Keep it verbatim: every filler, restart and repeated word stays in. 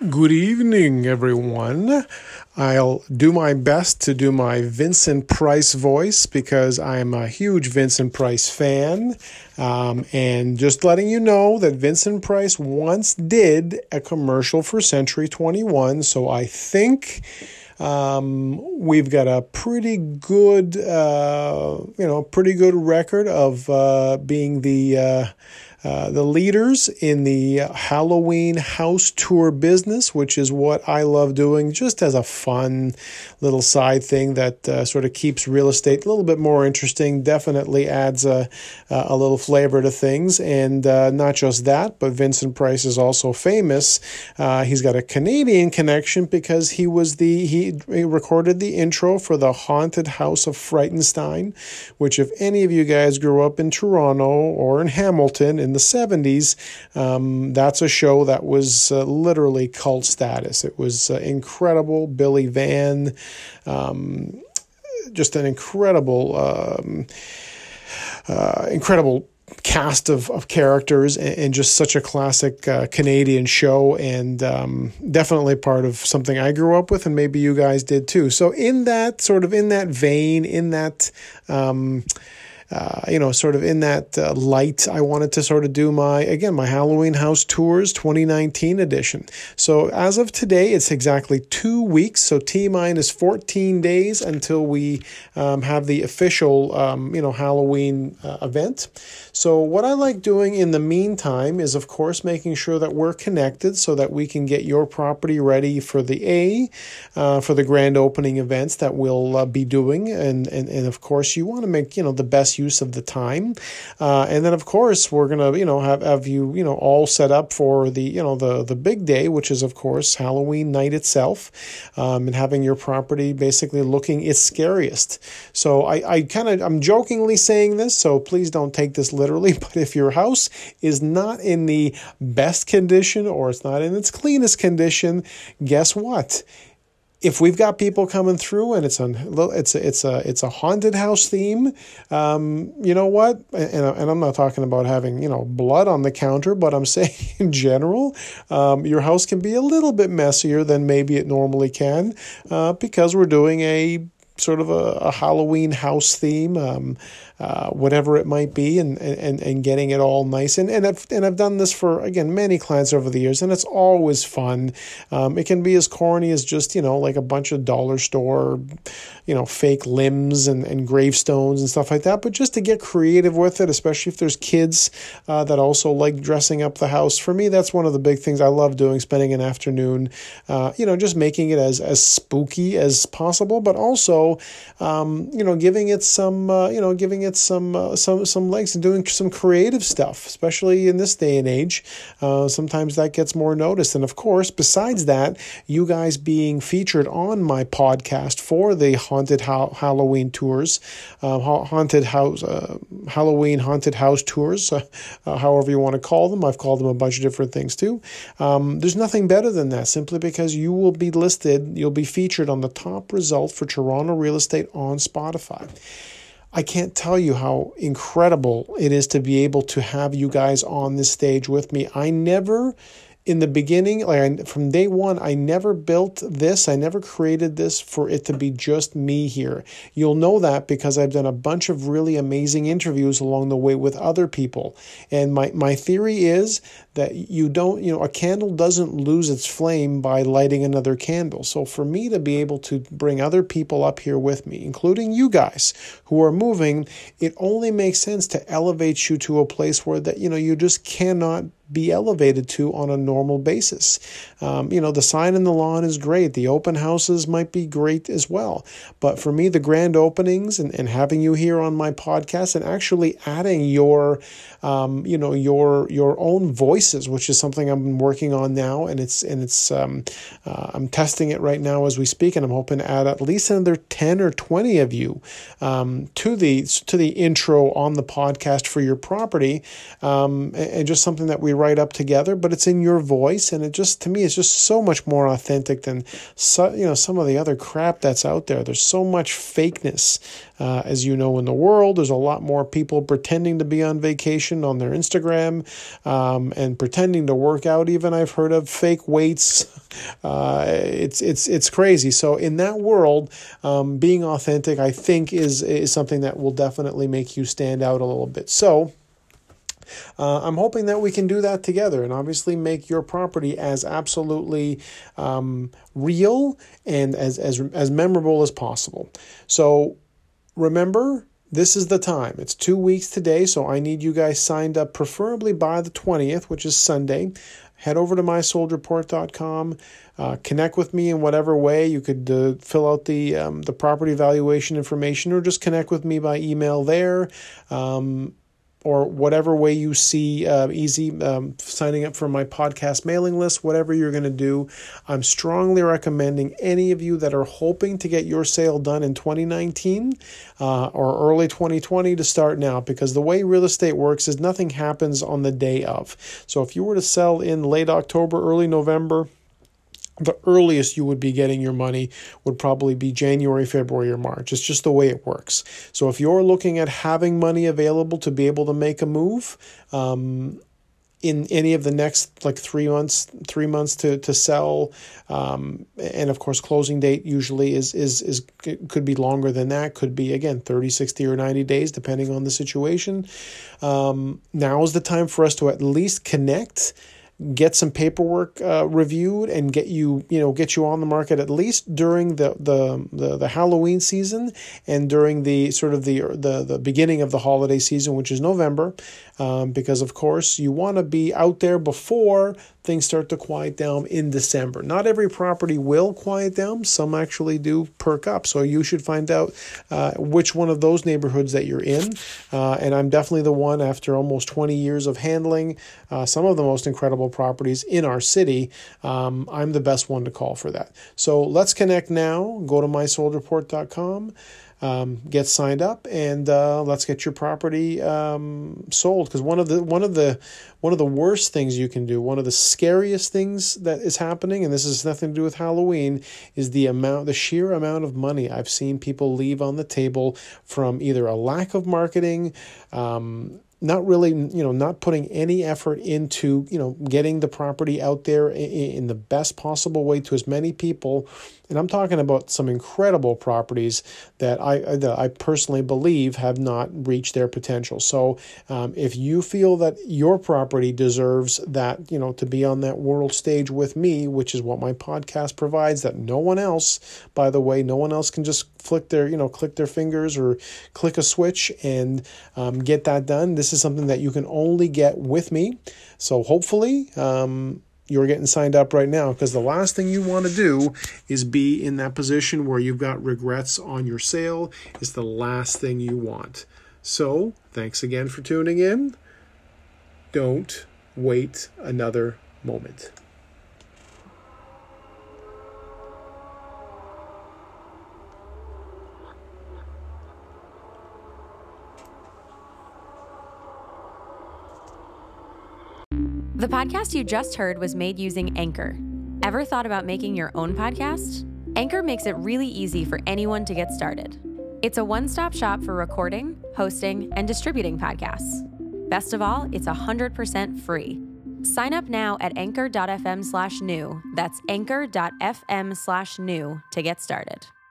Good evening, everyone. I'll do my best to do my Vincent Price voice because I'm a huge Vincent Price fan. Um, and just letting you know that Vincent Price once did a commercial for Century twenty-one. So I think um, we've got a pretty good, uh, you know, pretty good record of uh, being the uh, Uh, the leaders in the Halloween house tour business, which is what I love doing just as a fun little side thing that uh, sort of keeps real estate a little bit more interesting, definitely adds a, a little flavor to things. And uh, not just that, but Vincent Price is also famous. Uh, he's got a Canadian connection because he was the, he, he recorded the intro for the Haunted House of Frightenstein, which if any of you guys grew up in Toronto or in Hamilton in the seventies, um, that's a show that was uh, literally cult status. It was uh, incredible. Billy Van, um, just an incredible, um, uh, incredible cast of, of characters, and, and just such a classic uh, Canadian show, and um, definitely part of something I grew up with, and maybe you guys did too. So in that sort of in that vein, in that um, Uh, you know, sort of in that uh, light, I wanted to sort of do my, again, my Halloween House Tours twenty nineteen edition. So as of today, it's exactly two weeks. So T-minus fourteen days until we um, have the official, um, you know, Halloween uh, event. So what I like doing in the meantime is, of course, making sure that we're connected so that we can get your property ready for the A, uh, for the grand opening events that we'll uh, be doing. And, and, and of course, you want to make, you know, the best use of the time. Uh, and then, of course, we're going to, you know, have, have you, you know, all set up for the, you know, the, the big day, which is, of course, Halloween night itself, um, and having your property basically looking its scariest. So I, I kind of, I'm jokingly saying this, so please don't take this literally, but if your house is not in the best condition or it's not in its cleanest condition, guess what? If we've got people coming through and it's a it's a, it's a it's a haunted house theme, um, you know what? And, and I'm not talking about having, you know, blood on the counter, but I'm saying in general, um, your house can be a little bit messier than maybe it normally can, uh, because we're doing a sort of a, a Halloween house theme, um, uh, whatever it might be, and, and, and getting it all nice. And, and I've, and I've done this for, again, many clients over the years, and it's always fun. Um, it can be as corny as just, you know, like a bunch of dollar store, you know, fake limbs and, and gravestones and stuff like that. But just to get creative with it, especially if there's kids uh, that also like dressing up the house. For me, that's one of the big things I love doing, spending an afternoon, uh, you know, just making it as, as spooky as possible, but also, um, you know, giving it some, uh, you know, giving it some, uh, some, some legs and doing some creative stuff, especially in this day and age. Uh, sometimes that gets more noticed. And of course, besides that, you guys being featured on my podcast for the haunted ha- Halloween tours, uh, ha- haunted house, uh, Halloween haunted house tours, uh, uh, however you want to call them. I've called them a bunch of different things too. Um, there's nothing better than that, simply because you will be listed, you'll be featured on the top result for Toronto real estate on Spotify. I can't tell you how incredible it is to be able to have you guys on this stage with me. I never, in the beginning, like I, from day one, I never built this. I never created this for it to be just me here. You'll know that because I've done a bunch of really amazing interviews along the way with other people. And my, my theory is that you don't, you know, a candle doesn't lose its flame by lighting another candle. So for me to be able to bring other people up here with me, including you guys who are moving, it only makes sense to elevate you to a place where that, you know, you just cannot be elevated to on a normal basis. Um, you know, the sign in the lawn is great. The open houses might be great as well. But for me, the grand openings and, and having you here on my podcast and actually adding your, um, you know, your your own voices, which is something I'm working on now, and it's and it's um, uh, I'm testing it right now as we speak, and I'm hoping to add at least another ten or twenty of you um, to the to the intro on the podcast for your property, um, and, and just something that we write up together, but it's in your voice, and it just, to me, it's just so much more authentic than so, you know, some of the other crap that's out there. There's so much fakeness, uh, as you know, in the world. There's a lot more people pretending to be on vacation on their Instagram, um, and pretending to work out. Even I've heard of fake weights. Uh, it's it's it's crazy. So in that world, um, being authentic, I think, is is something that will definitely make you stand out a little bit. So Uh, I'm hoping that we can do that together and obviously make your property as absolutely um, real and as, as, as memorable as possible. So remember, this is the time. It's two weeks today, so I need you guys signed up preferably by the twentieth, which is Sunday. Head over to my sold report dot com. Uh, connect with me in whatever way. You could uh, fill out the um, the property valuation information, or just connect with me by email there. Um, or whatever way you see uh, easy, um, signing up for my podcast mailing list, whatever you're going to do. I'm strongly recommending any of you that are hoping to get your sale done in twenty nineteen uh, or early twenty twenty to start now, because the way real estate works is nothing happens on the day of. So if you were to sell in late October, early November, the earliest you would be getting your money would probably be January, February, or March. It's just the way it works. So if you're looking at having money available to be able to make a move um, in any of the next like three months, three months to to sell, um, and of course closing date usually is is is could be longer than that. Could be again thirty, sixty, or ninety days depending on the situation. Um, now is the time for us to at least connect, get some paperwork uh, reviewed, and get you, you know, get you on the market at least during the the the, the Halloween season and during the sort of the the the beginning of the holiday season, which is November, um, because of course you want to be out there before things start to quiet down in December. Not every property will quiet down. Some actually do perk up. So you should find out uh, which one of those neighborhoods that you're in. Uh, and I'm definitely the one, after almost twenty years of handling uh, some of the most incredible properties in our city. Um, I'm the best one to call for that. So let's connect now. Go to my sold report dot com. Um, get signed up, and uh, let's get your property um, sold. Because one of the one of the one of the worst things you can do, one of the scariest things that is happening, and this has nothing to do with Halloween, is the amount, the sheer amount of money I've seen people leave on the table from either a lack of marketing, um, not really, you know, not putting any effort into, you know, getting the property out there in, in the best possible way to as many people. And I'm talking about some incredible properties that I that I personally believe have not reached their potential. So um, if you feel that your property deserves that, you know, to be on that world stage with me, which is what my podcast provides, that no one else, by the way, no one else can just flick their, you know, click their fingers or click a switch and um, get that done. This is something that you can only get with me. So hopefully, um, you're getting signed up right now, because the last thing you want to do is be in that position where you've got regrets on your sale. It's the last thing you want. So thanks again for tuning in. Don't wait another moment. The podcast you just heard was made using Anchor. Ever thought about making your own podcast? Anchor makes it really easy for anyone to get started. It's a one-stop shop for recording, hosting, and distributing podcasts. Best of all, it's one hundred percent free. Sign up now at anchor dot f m slash new. That's anchor dot f m slash new to get started.